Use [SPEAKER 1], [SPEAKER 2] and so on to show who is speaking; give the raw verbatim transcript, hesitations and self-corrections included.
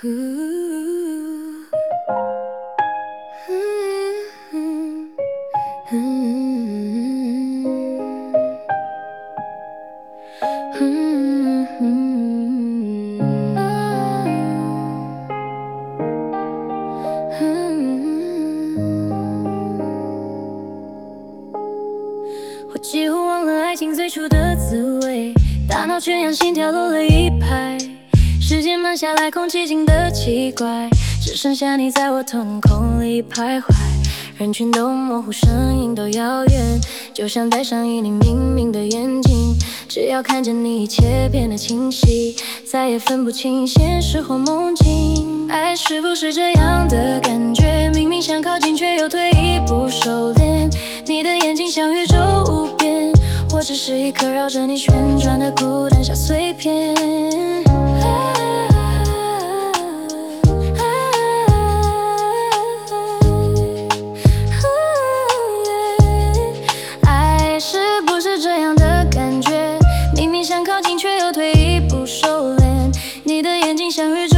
[SPEAKER 1] 我几乎忘了爱情最初的滋味，大脑却让心跳漏了一拍。时间慢下来，空气静得奇怪，只剩下你在我瞳孔里徘徊。人群都模糊，声音都遥远，就像戴上一粒明明的眼镜，只要看见你，一切变得清晰，再也分不清现实或梦境。爱是不是这样的感觉？明明想靠近，却又退一步收敛。你的眼睛像宇宙无边，我只是一颗绕着你旋转的孤单小碎片。